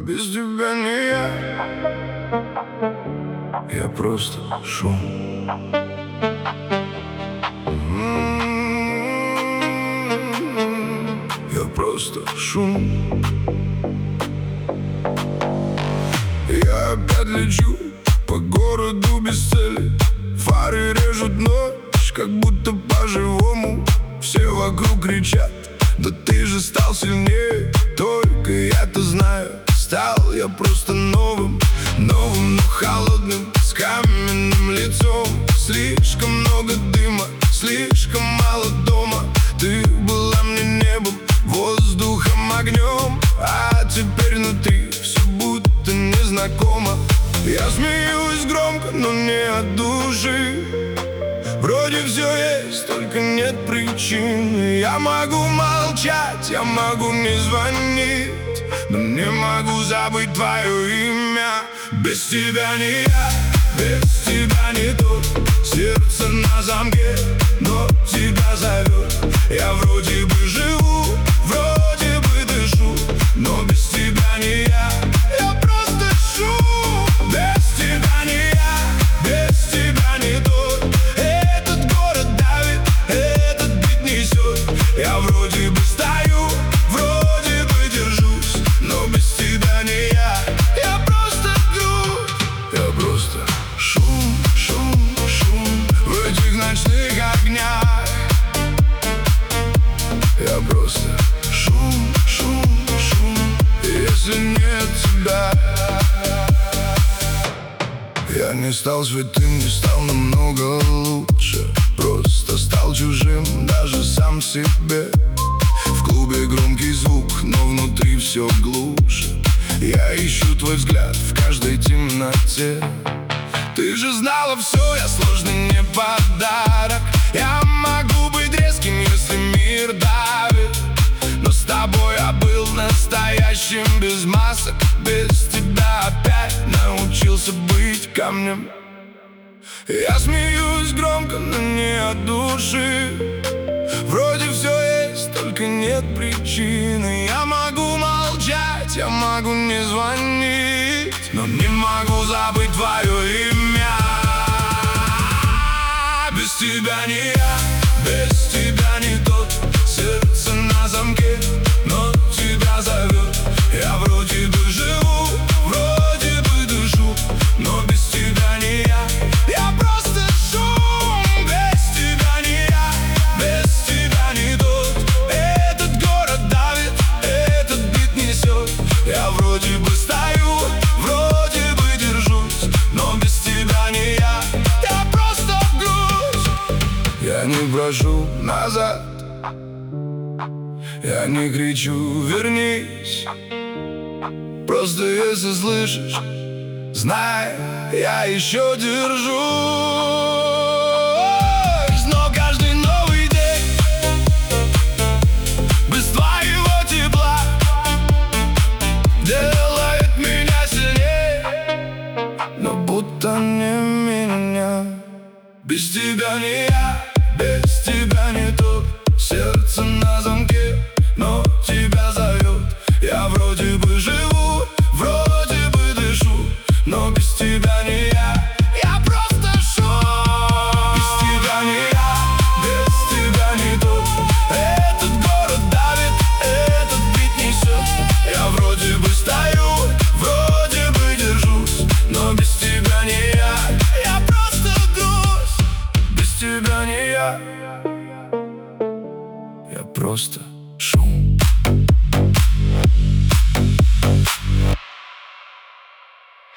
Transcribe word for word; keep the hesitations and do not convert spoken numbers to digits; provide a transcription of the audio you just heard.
без тебя не я. Я просто шум. Я просто шум. Я опять лечу по городу без цели. Фары режут ночь, как будто по-живому. Все вокруг кричат: да ты же стал сильнее. Только я-то знаю, стал я просто новым. Новым, но холодным, с каменным лицом. Слишком много дыма, слишком мало дома. Ты была мне небом, воздухом, огнем. А теперь внутри все будто незнакомо. Я смеюсь громко, но не от души. Вроде все есть, только нет причин. Я могу молчать, я могу не звонить, но не могу забыть твое имя. Без тебя не я, без тебя не тот. Сердце на замке, но тебя зовет. Я вроде бы живу, вроде бы дышу, но без тебя не я. Я просто шум. Без тебя не я, без тебя не тот. Этот город давит, этот бит несет. Я вроде бы стою, вроде бы держусь, но без тебя не я. Я просто грусть. Я просто шум, шум, шум в этих ночных огнях. Я просто шум, шум, шум, если нет тебя. Я не стал святым, не стал намного лучше. Просто стал чужим, даже сам себе. В клубе громкий звук, но внутри все глуше. Я ищу твой взгляд в каждой темноте. Ты же знала все, я сложный не подарок. Я могу быть резким, если мир давит, но с тобой я был настоящим, без масок. Без тебя опять научился быть камнем. Я смеюсь громко, но не от души. Вроде все есть, только нет причины. Я могу молчать, я могу не звонить, но не могу забыть твое имя. Без тебя не я, без тебя не тот. Сердце на замке, но тебя зовет. Я вроде бы живу, вроде бы дышу, но без тебя не я. Я просто шум. Без тебя не я, без тебя не тот. Этот город давит, этот бит несет. Я вроде бы стою, вроде бы держусь, но без тебя не я. Я просто грусть. Я не прошу назад, я не кричу вернись. Просто если слышишь, знай, я еще держусь. Но каждый новый день без твоего тепла делает меня сильнее, но будто не меня. Без тебя не я, без тебя не тот. Сердце на замке, но тебя зовет. Я вроде бы живу, вроде бы дышу, но без тебя не я. Я просто шум. Без тебя не я, без тебя не тот. Этот город давит, этот бит несет. Я вроде бы стою, вроде бы держусь, но без тебя не я. Я просто грусть. Без тебя не я. Я просто